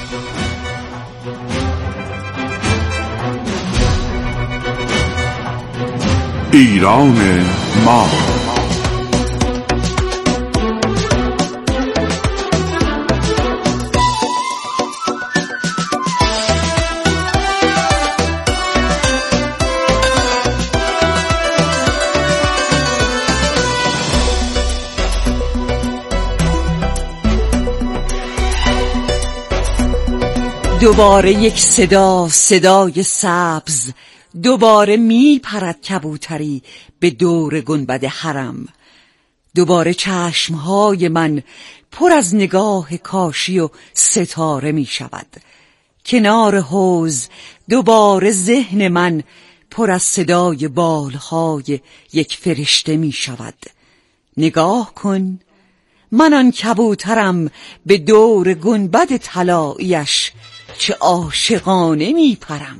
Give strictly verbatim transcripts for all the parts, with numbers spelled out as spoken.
ایران ما. دوباره یک صدا، صدای سبز، دوباره می پرد کبوتری به دور گنبد حرم. دوباره چشمهای من پر از نگاه کاشی و ستاره می شود. کنار حوض دوباره ذهن من پر از صدای بالهای یک فرشته می شود. نگاه کن، من آن کبوترم به دور گنبد طلایی‌اش چه عاشقانه می پرم.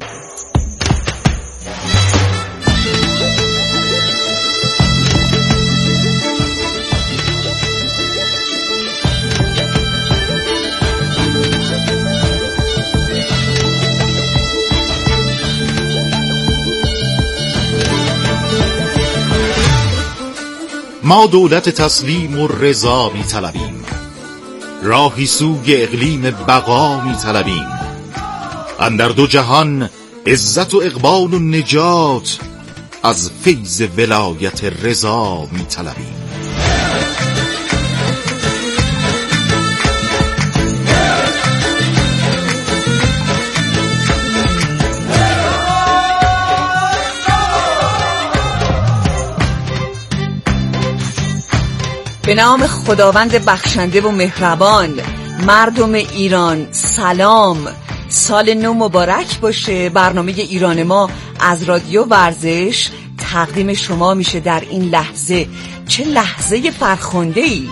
ما دولت تسلیم و رضا می طلبیم، راهی سوی اقلیم بقا می طلبیم. اندر دو جهان عزت و اقبال و نجات، از فیض ولایت رضا می طلبیم. به نام خداوند بخشنده و مهربان. مردم ایران سلام، سال نو مبارک باشه. برنامه ایران ما از رادیو ورزش تقدیم شما میشه در این لحظه. چه لحظه فرخنده‌ای!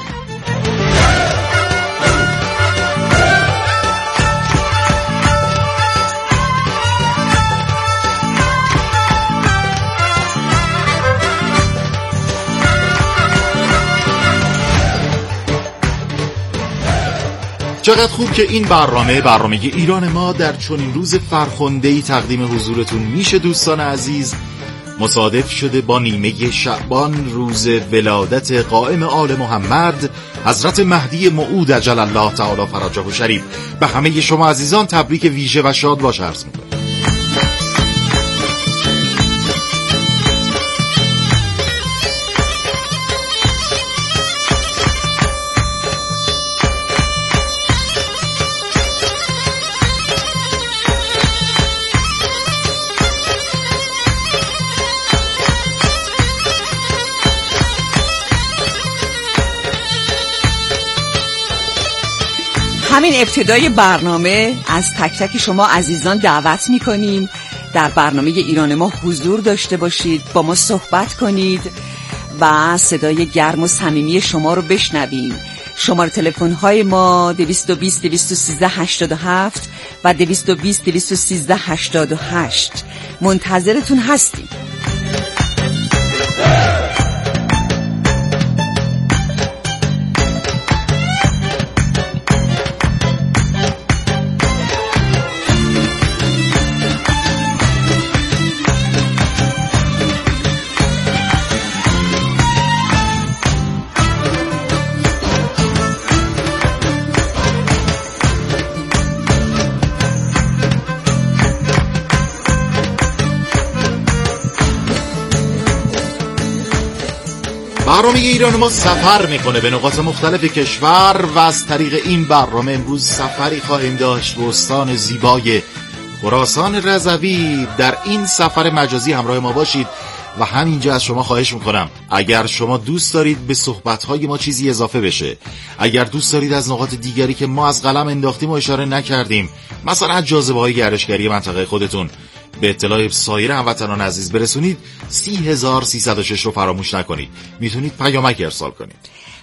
چقدر خوب که این برنامه برنامه ایران ما در چنین روز فرخنده‌ای تقدیم حضورتون میشه. دوستان عزیز، مصادف شده با نیمه شعبان، روز ولادت قائم آل محمد حضرت مهدی موعود عجل الله تعالی فرجه و شریف. به همه شما عزیزان تبریک ویژه و شاد باشه عرض می‌کنم. همین ابتدای برنامه از تک تک شما عزیزان دعوت میکنیم در برنامه ایران ما حضور داشته باشید، با ما صحبت کنید و صدای گرم و صمیمی شما رو بشنویم. شماره تلفن های ما دویست و بیست دویست و سیزده هشتاد و هفت و دویست و بیست دویست و سیزده هشتاد و هشت. منتظرتون هستیم. برنامه ایران ما سفر میکنه به نقاط مختلف کشور و از طریق این برنامه امروز سفری خواهیم داشت به استان زیبای خراسان رضوی. در این سفر مجازی همراه ما باشید و همینجا از شما خواهش میکنم اگر شما دوست دارید به صحبت‌های ما چیزی اضافه بشه، اگر دوست دارید از نقاط دیگری که ما از قلم انداختیم و اشاره نکردیم، مثلا از جاذبه‌های گردشگری منطقه خودتون، به اطلاع سایر هموطنان عزیز برسونید، سی هزار سیصد و شش رو فراموش نکنید. میتونید پیامک ارسال کنید.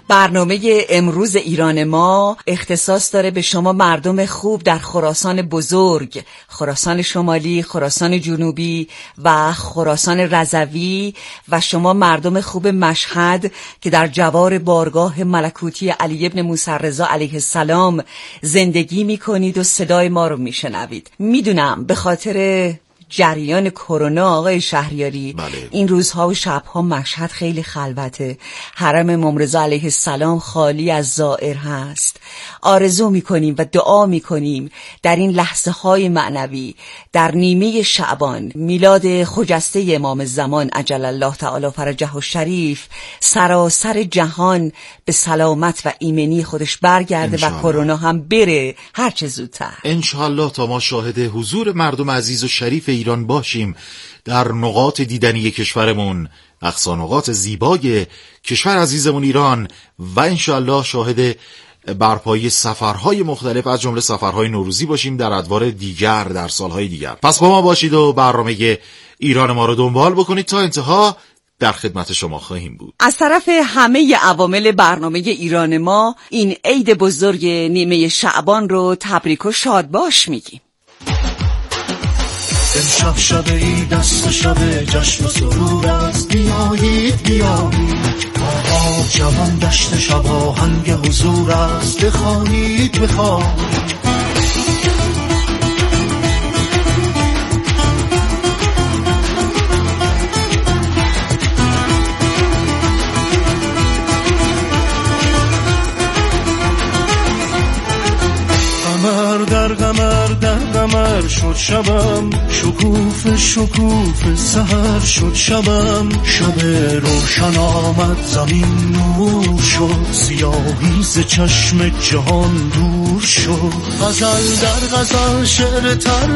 برنامه امروز ایران ما اختصاص داره به شما مردم خوب در خراسان بزرگ، خراسان شمالی، خراسان جنوبی و خراسان رضوی و شما مردم خوب مشهد که در جوار بارگاه ملکوتی علی ابن موسی رضا علیه السلام زندگی میکنید و صدای ما رو میشنوید. میدونم به خاطر جریان کرونا آقای شهریاری بله. این روزها و شبها مشهد خیلی خلوته، حرم امام رضا علیه السلام خالی از زائر هست. آرزو میکنیم و دعا میکنیم در این لحظه های معنوی در نیمه شعبان میلاد خجسته امام زمان عجل الله تعالی فرجه الشریف سراسر جهان به سلامت و ایمنی خودش برگرده و کرونا هم بره هر چه زودتر انشاءالله، تا ما شاهد حضور مردم عزیز و شریف ایران باشیم در نقاط دیدنی کشورمون، اقصانقاط زیبای کشور عزیزمون ایران، و انشاءالله شاهد برپایی سفرهای مختلف از جمله سفرهای نوروزی باشیم در ادوار دیگر در سالهای دیگر. پس با ما باشید و برنامه ایران ما رو دنبال بکنید تا انتها در خدمت شما خواهیم بود. از طرف همه عوامل برنامه ایران ما این عید بزرگ نیمه شعبان رو تبریک و شاد باش میگیم. امشب شب عید است، شب جشن و سرور است، بیایید بیایید آقا جوان دشت شب آهنگ حضور است، بخوانید بخوانید قمر در قمر در قمر شد شبم، شکوف شکوف سحر شد شبم، شب روشن آمد زمین نور شد، سیاهی ز چشم جهان دور شد، غزل در غزل شعر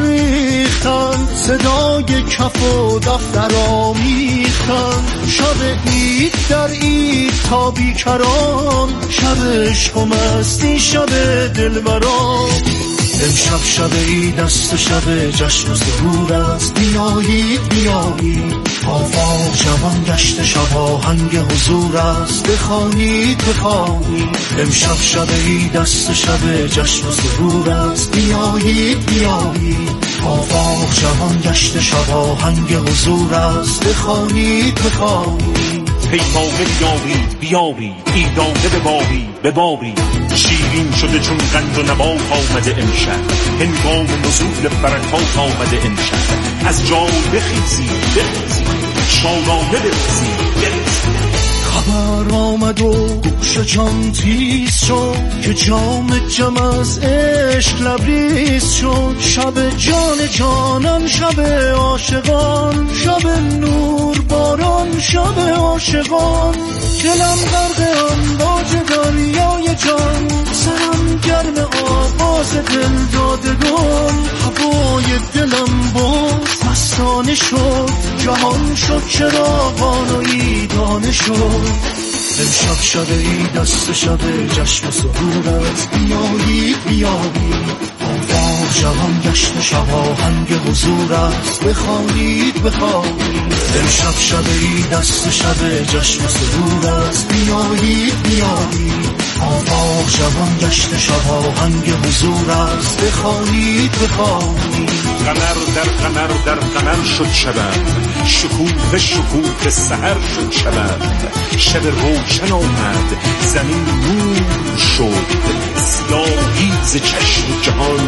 تریختن، صدای کف و دفتر آمیختن، شب عید در عید تا بیکران، شب عشق و مستی شب دلبران، امشب شب عید است، شب جشن و سرور است، بیایید بیایید آفاق جوان گشت شب آهنگ حضور است، بخوانید بخوانید امشب شب عید است، شب جشن و سرور است، بیایید بیایید آفاق جوان گشت شب آهنگ حضور است، بخوانید بخوانید پیمانه بیارید بیارید ایدانه ببارید ببارید، شیرین شده چون قند و نبات آمده امشب، هنگام نزول برکات آمده امشب، از جای بخیزید بخیزید شادانه بریزید بریزید. خبر آمد و گوش جان تیز شد که جام جم از عشق لبریز شد، شب جان جانان شب عاشقان، شب نور باران شب عاشقان، دلم غرق امواج دریای جان، سرم گرم آواز دل دادگان، هوای دلم باز مستانه شد، جهان شد چراغان و عیدانه شد، امشب شب عید است، شب جشن و سرور است، بیایید بیایید آفاق جوان گشت شب آهنگ حضور است، بخوانید بخوانید امشب شب عید است، شب جشن و سرور است، بیایید بیایید آفاق جوان گشت شب آهنگ حضور است، بخوانید بخوانید قمر در قمر در قمر شد شبم، شکوف شکوف سحر شد شبم، شب روشن آمد زمین نور شد، سیاهی ز چشم جهان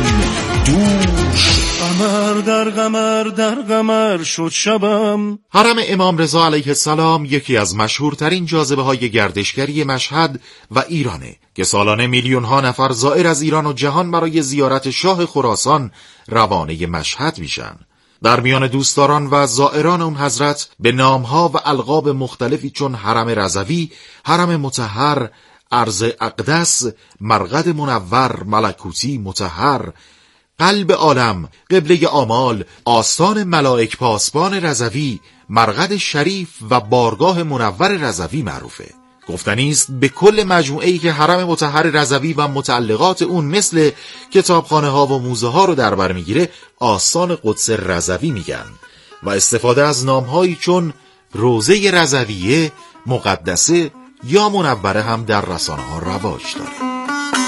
دور شد، قمر در قمر در قمر شد شبم. حرم امام رضا علیه السلام یکی از مشهورترین جاذبه های گردشگری مشهد و ایرانه که سالانه میلیون ها نفر زائر از ایران و جهان برای زیارت شاه خراسان روانه مشهد میشن. در میان دوستداران و زائران اون حضرت به نامها و القاب مختلفی چون حرم رضوی، حرم مطهر، ارض اقدس، مرقد منور، ملکوتی مطهر، قلب عالم، قبله آمال، آستان ملائک پاسبان رضوی، مرقد شریف و بارگاه منور رضوی معروفه. گفتنی است به کل مجموعه‌ای که حرم مطهر رضوی و متعلقات اون مثل کتابخانه ها و موزه ها رو در بر میگیره آستان قدس رضوی میگن و استفاده از نامهایی چون روضه رضویه، مقدسه، یا منوره هم در رسانه ها رواج داره.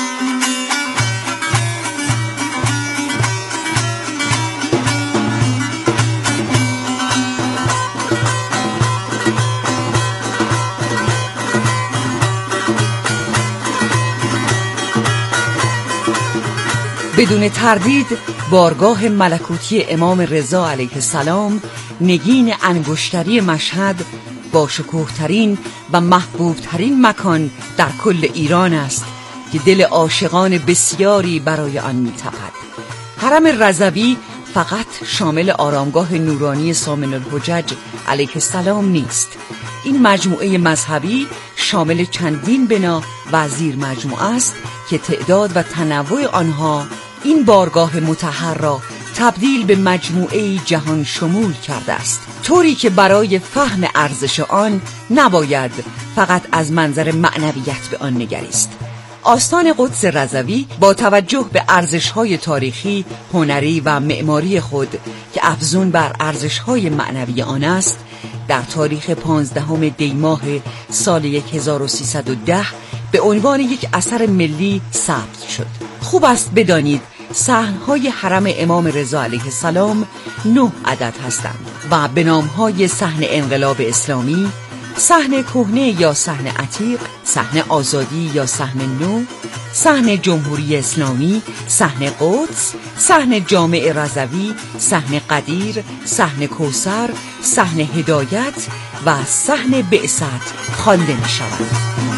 بدون تردید بارگاه ملکوتی امام رضا علیه السلام نگین انگشتری مشهد با شکوه‌ترین و محبوبترین مکان در کل ایران است که دل عاشقان بسیاری برای آن می‌تپد. حرم رضوی فقط شامل آرامگاه نورانی سامن الحجج علیه السلام نیست. این مجموعه مذهبی شامل چندین بنا و زیر مجموعه است که تعداد و تنوع آنها این بارگاه مطهر را تبدیل به مجموعه جهان شمول کرده است، طوری که برای فهم ارزش آن نباید فقط از منظر معنویت به آن نگریست. آستان قدس رضوی با توجه به ارزش‌های تاریخی، هنری و معماری خود که افزون بر ارزش‌های معنوی آن است، در تاریخ پانزدهم دی ماه سال هزار و سیصد و ده به عنوان یک اثر ملی ثبت شد. خوب است بدانید صحن‌های حرم امام رضا علیه السلام نه عدد هستند و به نام‌های صحن انقلاب اسلامی، صحن کهنه یا صحن عتیق، صحن آزادی یا صحن نو، صحن جمهوری اسلامی، صحن قدس، صحن جامع رضوی، صحن قدیر، صحن کوثر، صحن هدایت و صحن بعثت خوانده می‌شود.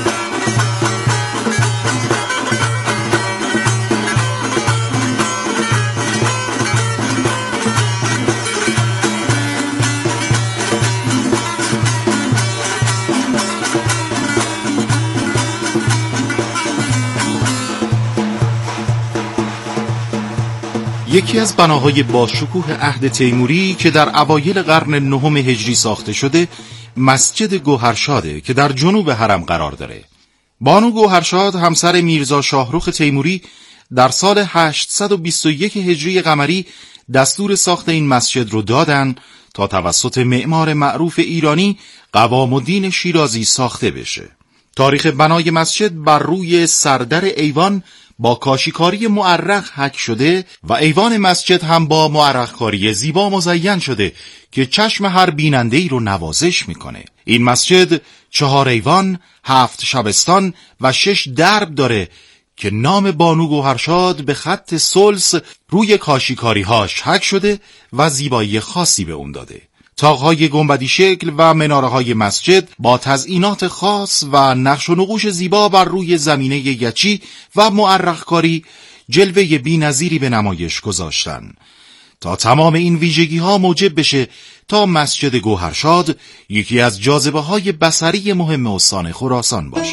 یکی از بناهای باشکوه عهد تیموری که در اوایل قرن نهم هجری ساخته شده مسجد گوهرشاده که در جنوب حرم قرار داره. بانو گوهرشاد همسر میرزا شاهرخ تیموری در سال هشتصد و بیست و یک هجری قمری دستور ساخت این مسجد رو دادن تا توسط معمار معروف ایرانی قوام الدین شیرازی ساخته بشه. تاریخ بنای مسجد بر روی سردر ایوان با کاشیکاری معرق حک شده و ایوان مسجد هم با معرق‌کاری زیبا مزین شده که چشم هر بیننده‌ای رو نوازش میکنه. این مسجد چهار ایوان، هفت شبستان و شش درب داره که نام بانو گوهرشاد به خط سلس روی کاشیکاری‌هاش حک شده و زیبایی خاصی به اون داده. طاق‌های گنبدی شکل و مناره‌های مسجد با تزئینات خاص و نقش و نقوش زیبا بر روی زمینه یچی و معرق‌کاری جلوه بی‌نظیری به نمایش گذاشتن تا تمام این ویژگی‌ها موجب بشه تا مسجد گوهرشاد یکی از جاذبه‌های بصری مهم استان خراسان باشه.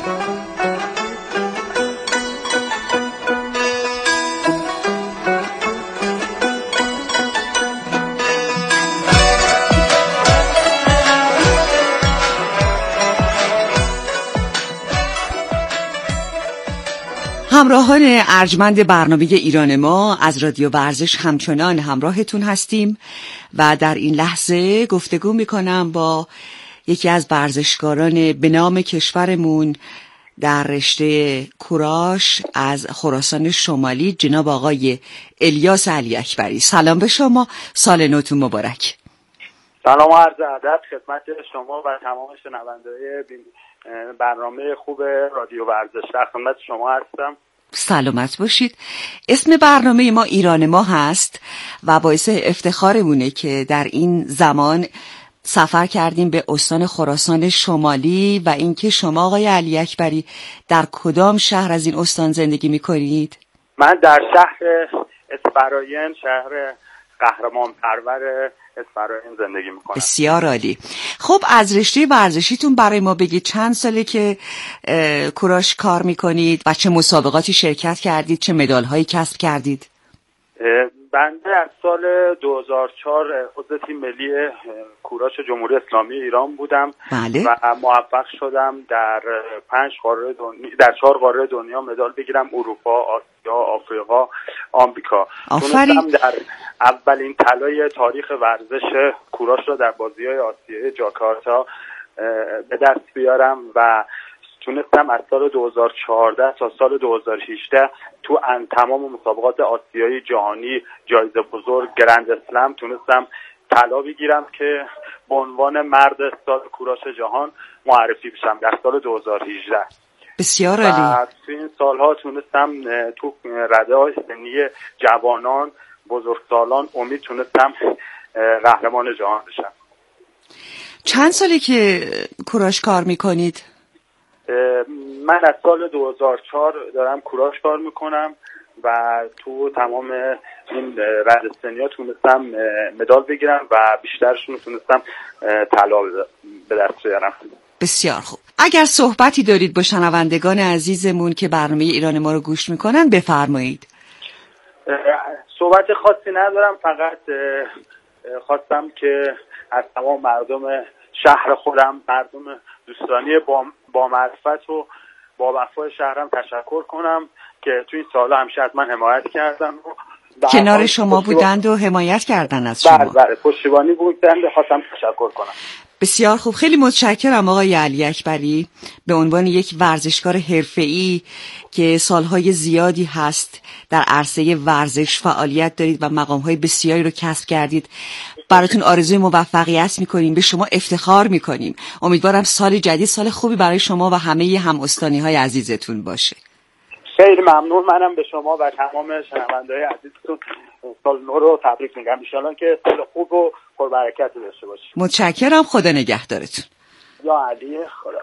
همراهان ارجمند برنامه ایران ما از رادیو ورزش همچنان همراهتون هستیم و در این لحظه گفتگو میکنم با یکی از ورزشکاران به نام کشورمون در رشته کوراش از خراسان شمالی، جناب آقای الیاس علی اکبری. سلام به شما، سال نوتون مبارک. سلام و عرض ادب خدمت شما و تمام شنونده‌های برنامه خوب رادیو ورزش. در خدمت شما هستم. سلامت باشید. اسم برنامه ما ایران ما هست و باعث افتخارمونه که در این زمان سفر کردیم به استان خراسان شمالی و اینکه شما آقای علی اکبری در کدام شهر از این استان زندگی میکنید؟ من در شهر اسفراین، شهر قهرمان پرور اسفراین زندگی میکنم. بسیار عالی. خب از رشته ورزشیتون برای ما بگید چند ساله که کوراش کار میکنید و چه مسابقاتی شرکت کردید، چه مدال هایی کسب کردید؟ بنده از سال دو هزار و چهار عضو تیم ملی کوراش جمهوری اسلامی ایران بودم. بله. و موفق شدم در پنج قاره دنیا، در چهار قاره دنیا مدال بگیرم: اروپا، آسیا، آفریقا، آمریکا. آفرین. در اولین طلای تاریخ ورزش کوراش را در بازی‌های آسیایی جاکارتا به دست بیارم و تونستم از سال دو هزار و چهارده تا سال دو هزار و هجده تو ان تمام مسابقات آسیایی، جهانی، جایزه بزرگ، گرند اسلم تونستم طلا بگیرم که به عنوان مرد سال کوراش جهان معرفی بشم در سال دو هزار و هجده. بسیار عالی. و تو این سالها تونستم تو رده‌های سنی جوانان، بزرگسالان امید تونستم قهرمان جهان بشم. چند سالی که کوراش کار میکنید؟ من از سال دو هزار و چهار دارم کوراش کار میکنم و تو تمام این رده سنی ها تونستم مدال بگیرم و بیشترشون تونستم طلا به دست بیارم. بسیار خوب. اگر صحبتی دارید با شنوندگان عزیزمون که برنامه ایران ما رو گوش میکنن بفرمایید. صحبت خاصی ندارم، فقط خواستم که از تمام مردم شهر خودم، مردم دوستانی با, با معرفت و با وفای شهرم تشکر کنم که توی این سالها همیشه از من حمایت کردن و کنار شما بودند و حمایت کردن از شما. بله بله پشتیبانی بودند، خواستم تشکر کنم. بسیار خوب. خیلی متشکرم آقای علی اکبری. به عنوان یک ورزشکار حرفه‌ای که سالهای زیادی هست در عرصه ورزش فعالیت دارید و مقام‌های بسیاری رو کسب کردید، براتون آرزوی موفقیت می‌کنیم، به شما افتخار می‌کنیم. امیدوارم سال جدید سال خوبی برای شما و همه هم استانی‌های عزیزتون باشه. خیلی ممنون. منم به شما و تمام شنونده‌های عزیزتون سال نو رو تبریک میگم. ان شاءالله که سال خوب و پربرکتی داشته باشید. متشکرم. خدا نگهدارتون. یا علی خدا.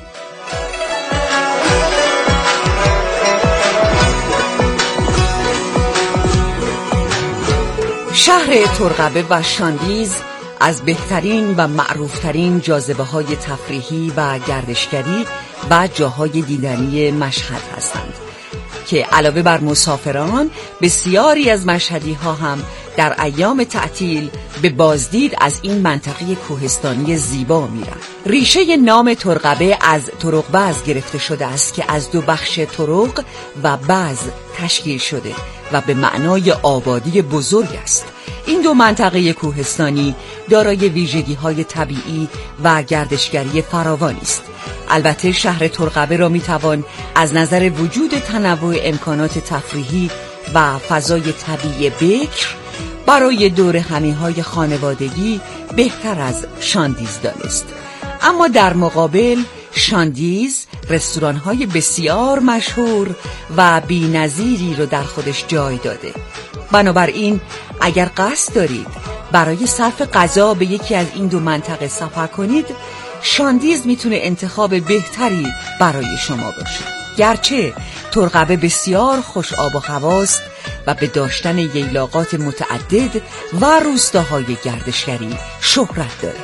شهر ترقبه و شاندیز از بهترین و معروفترین جاذبه‌های تفریحی و گردشگری و جاهای دیدنی مشهد هستند که علاوه بر مسافران بسیاری از مشهدی ها هم در ایام تعطیل به بازدید از این منطقه کوهستانی زیبا میرن. ریشه نام ترقبه از ترقبز گرفته شده است که از دو بخش ترق و بز تشکیل شده و به معنای آبادی بزرگ است. این دو منطقه کوهستانی دارای ویژگی‌های طبیعی و گردشگری فراوانی است. البته شهر ترقبه را میتوان از نظر وجود تنوع امکانات تفریحی و فضای طبیعی بکر برای دور همی‌های خانوادگی بهتر از شاندیز دانست. اما در مقابل شاندیز رستوران‌های بسیار مشهور و بی‌نظیری رو در خودش جای داده. بنابراین اگر قصد دارید برای صرف غذا به یکی از این دو منطقه سفر کنید، شاندیز میتونه انتخاب بهتری برای شما باشه. گرچه ترقبه بسیار خوش آب و هواست و به داشتن ییلاقات متعدد و روستاهای گردشگری شهرت داره.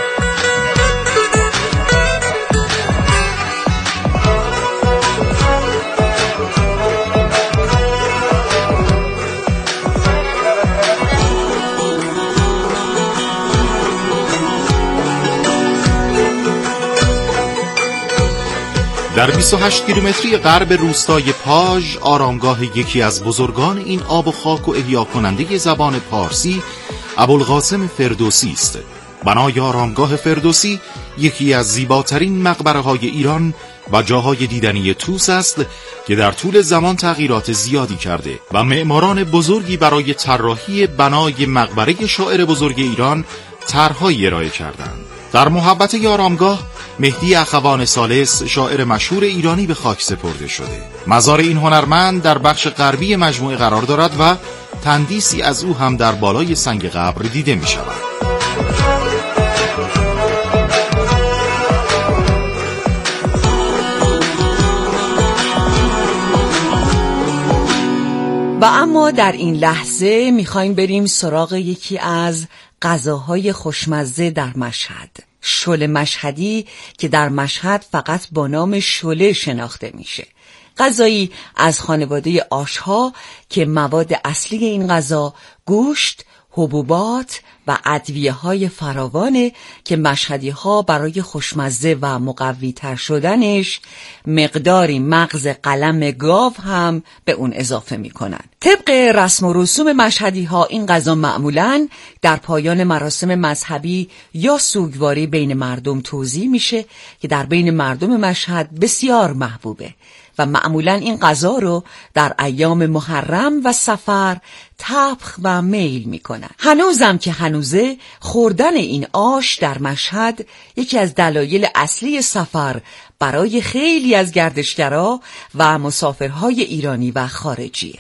در بیست و هشت کیلومتری غرب روستای پاژ آرامگاه یکی از بزرگان این آب و خاک و احیا کننده زبان پارسی ابوالقاسم فردوسی است. بنای آرامگاه فردوسی یکی از زیباترین مقبره‌های ایران و جاهای دیدنی طوس است که در طول زمان تغییرات زیادی کرده و معماران بزرگی برای طراحی بنای مقبره شاعر بزرگ ایران طرح‌هایی ارائه کردند. در محبت آرامگاه مهدی اخوان ثالث شاعر مشهور ایرانی به خاک سپرده شده. مزار این هنرمند در بخش غربی مجموعه قرار دارد و تندیسی از او هم در بالای سنگ قبر دیده می شود. و اما در این لحظه میخوایم بریم سراغ یکی از غذاهای خوشمزه در مشهد، شله مشهدی که در مشهد فقط با نام شله شناخته میشه. غذایی از خانواده آش‌ها که مواد اصلی این غذا گوشت، حبوبات و ادویه‌های فراوانه که مشهدی‌ها برای خوشمزه و مقوی‌تر شدنش مقداری مغز قلم گاو هم به اون اضافه می‌کنن. طبق رسم و رسوم مشهدی‌ها این غذا معمولاً در پایان مراسم مذهبی یا سوگواری بین مردم توزیع میشه که در بین مردم مشهد بسیار محبوبه و معمولاً این غذا رو در ایام محرم و صفر طبخ و میل میکنن. هنوزم که هنوزه خوردن این آش در مشهد یکی از دلایل اصلی سفر برای خیلی از گردشگرا و مسافرهای ایرانی و خارجیه.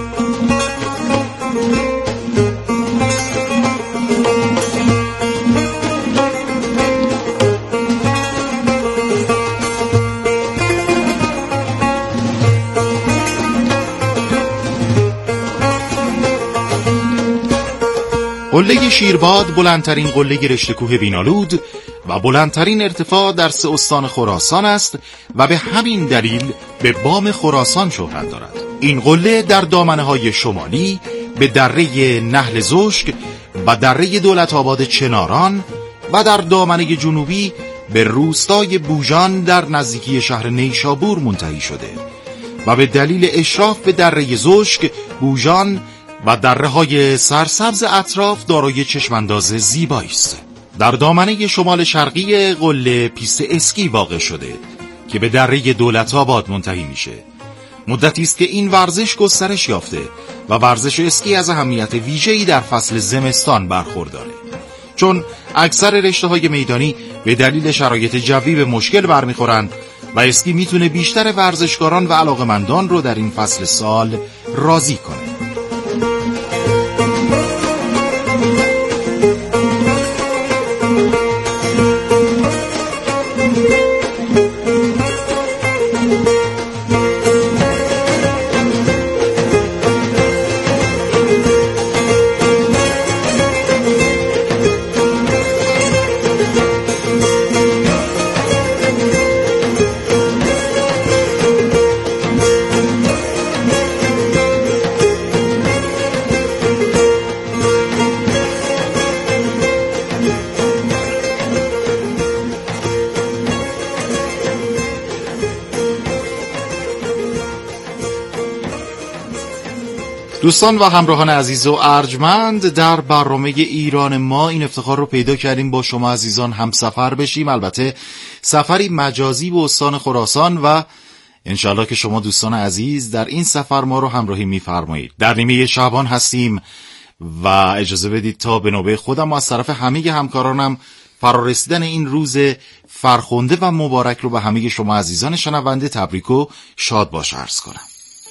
قله شیرباد بلندترین قله رشته کوه بینالود و بلندترین ارتفاع در سه استان خراسان است و به همین دلیل به بام خراسان شهرت دارد. این قله در دامنه‌های شمالی به دره نهل زشک و دره دولت‌آباد چناران و در دامنه جنوبی به روستای بوژان در نزدیکی شهر نیشابور منتهی شده و به دلیل اشراف به دره زشک، بوژان و دره‌های سرسبز اطراف دارای چشمانداز زیبایی است. در دامنه شمال شرقی قله پیست اسکی واقع شده که به دره دولت‌آباد منتهی میشه. مدتی است که این ورزش گسترش یافته و ورزش اسکی از اهمیت ویژه‌ای در فصل زمستان برخورداره، چون اکثر رشته‌های میدانی به دلیل شرایط جوی به مشکل برمیخورند و اسکی میتونه بیشتر ورزشکاران و علاقمندان رو در این فصل سال راضی کنه. دوستان و همراهان عزیز و ارجمند، در برنامه ایران ما این افتخار رو پیدا کردیم با شما عزیزان هم سفر بشیم، البته سفری مجازی به استان خراسان، و انشالله که شما دوستان عزیز در این سفر ما رو همراهی می‌فرمایید. در نیمه شعبان هستیم و اجازه بدید تا به نوبه خودم و از طرف همه همکارانم فرارسیدن این روز فرخنده و مبارک رو به همه شما عزیزان شنونده تبریک و شاد باش عرض کنم.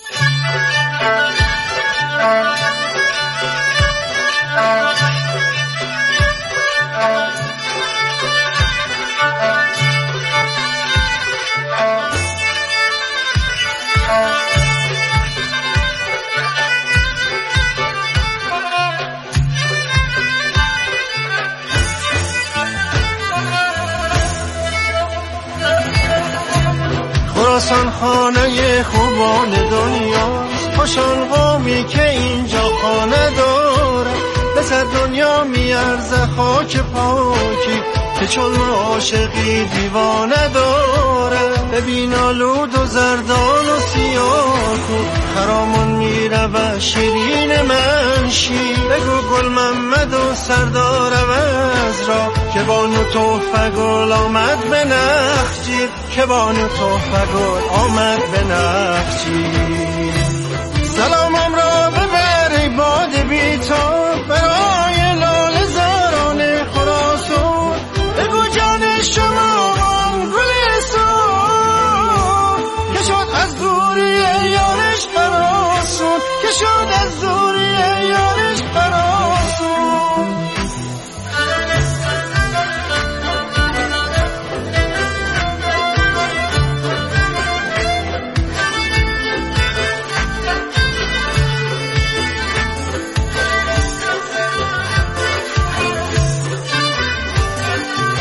خراسان خانه خوبان دنیاست، خوشان قومی که اینجا خانه داره، به صد دنیا میارزه خاک پاکی که چون عاشقی دیوانه داره. ببین آلود و زردان و سیاه خرامون میره و شیرین منشی، بگو گل محمد و سردار عوض را که بانو تحفه گل آمد به نخجیر، که بانو تحفه گل آمد به نخجیر. سلامم را ببری باد بیتاب برای لال زاران خراسان، بگو جان شما گل سون که شد از دوری یارش فراسون، که شد از دوری یارش فراسون.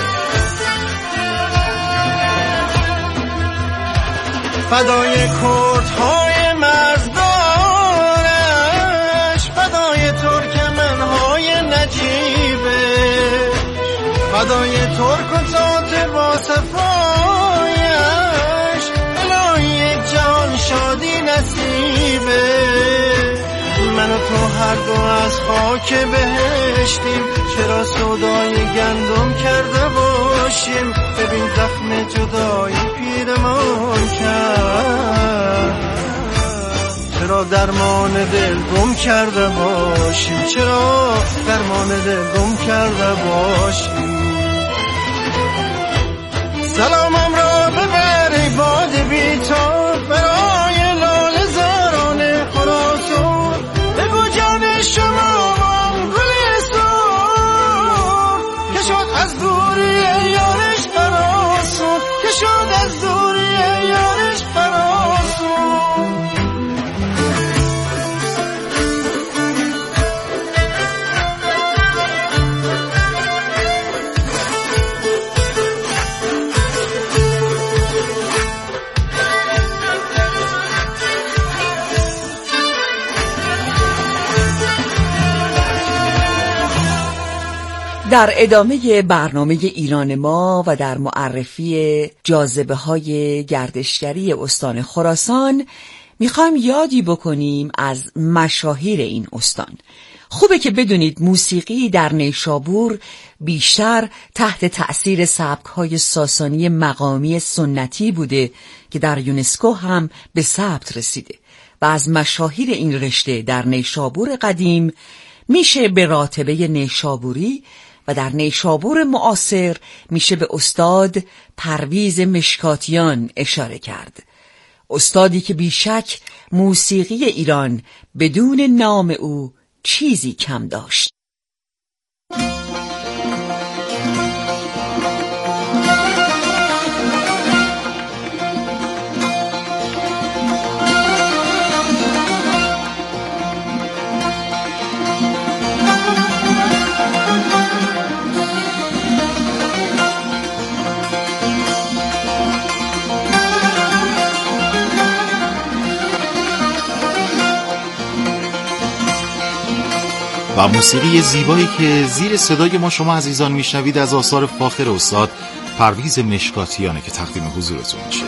فدای کن پاسپورت‌های مرزدارش، فدای ترکمن‌های نجیبه، فدای ترک و تات با صفایش، الهی یک جهان شادی نصیبه. من و تو هر دو از خاک بهشتیم، چرا سودای گندم کرده باشیم؟ ببین زخم جدایی پیرمان کرد، چرا درمان دل گم کرده باشیم؟ چرا درمان دل گم کرده باشیم؟ سلامم را ببر ای باد بی‌تاب، برای لاله زاران خراسان، بگو جان شما گل سرخ که شد از دوری یارش فراسون، که شد از دوری یارش فراسون. در ادامه برنامه ایران ما و در معرفی جاذبه های گردشگری استان خراسان میخوایم یادی بکنیم از مشاهیر این استان. خوبه که بدونید موسیقی در نیشابور بیشتر تحت تأثیر سبک‌های ساسانی مقامی سنتی بوده که در یونسکو هم به ثبت رسیده و از مشاهیر این رشته در نیشابور قدیم میشه به راتبه نیشابوری و در نیشابور معاصر میشه به استاد پرویز مشکاتیان اشاره کرد. استادی که بیشک موسیقی ایران بدون نام او چیزی کم داشت. و موسیقی زیبایی که زیر صدای ما شما عزیزان میشنوید از آثار فاخر استاد پرویز مشکاتیانه که تقدیم حضورتون میشه.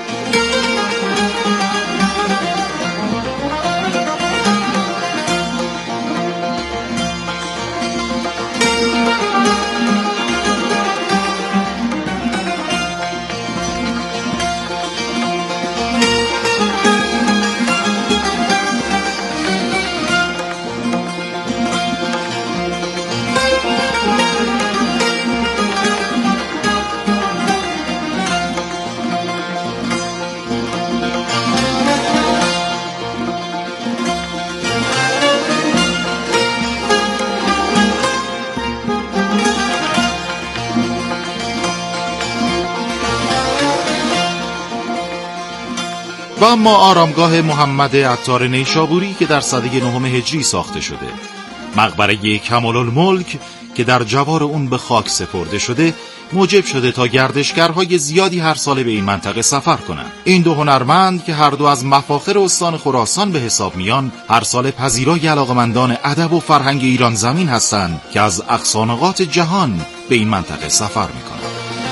و اما آرامگاه محمد عطار نیشابوری که در سده نهم هجری ساخته شده، مقبره کمال‌الملک که در جوار اون به خاک سپرده شده، موجب شده تا گردشگرهای زیادی هر ساله به این منطقه سفر کنند. این دو هنرمند که هر دو از مفاخر استان خراسان به حساب میان، هر سال پذیرای علاقمندان ادب و فرهنگ ایران زمین هستند که از اقصانقاط جهان به این منطقه سفر میکنند.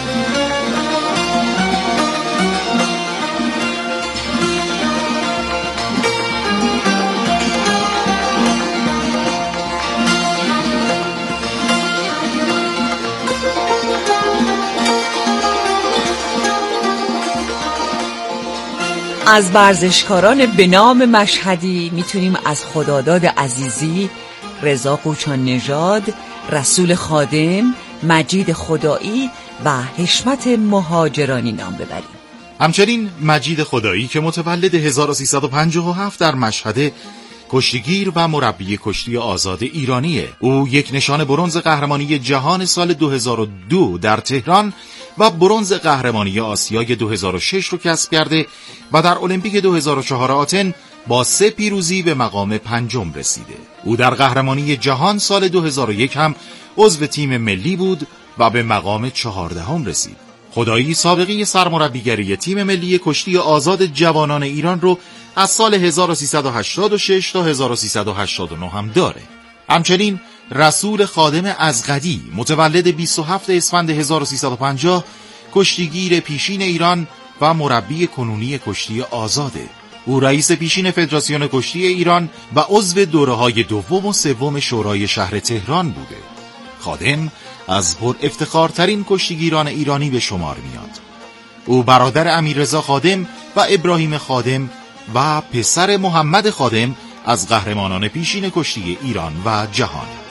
از ورزشکاران به نام مشهدی میتونیم از خداداد عزیزی، رضا قوچان نژاد، رسول خادم، مجید خدایی و حشمت مهاجرانی نام ببریم. همچنین مجید خدایی که متولد هزار و سیصد و پنجاه و هفت در مشهد، کشتیگیر و مربی کشتی آزاد ایرانیه. او یک نشان برنز قهرمانی جهان سال دو هزار و دو در تهران و برنز قهرمانی آسیای دو هزار و شش رو کسب کرده و در المپیک دو هزار و چهار آتن با سه پیروزی به مقام پنجم رسیده. او در قهرمانی جهان سال دو هزار و یک هم عضو تیم ملی بود و به مقام چهاردهم رسید. خدایی سابقه سرمربیگری تیم ملی کشتی آزاد جوانان ایران رو از سال هزار و سیصد و هشتاد و شش تا هزار و سیصد و هشتاد و نه هم داره. همچنین رسول خادم ازغدی متولد بیست و هفتم اسفند هزار و سیصد و پنجاه کشتیگیر پیشین ایران و مربی کنونی کشتی آزاده. او رئیس پیشین فدراسیون کشتی ایران و عضو دوره‌های دوم و سوم شورای شهر تهران بوده. خادم از پر افتخارترین کشتیگیران ایرانی به شمار میاد. او برادر امیررضا خادم و ابراهیم خادم و پسر محمد خادم از قهرمانان پیشین کشتی ایران و جهان.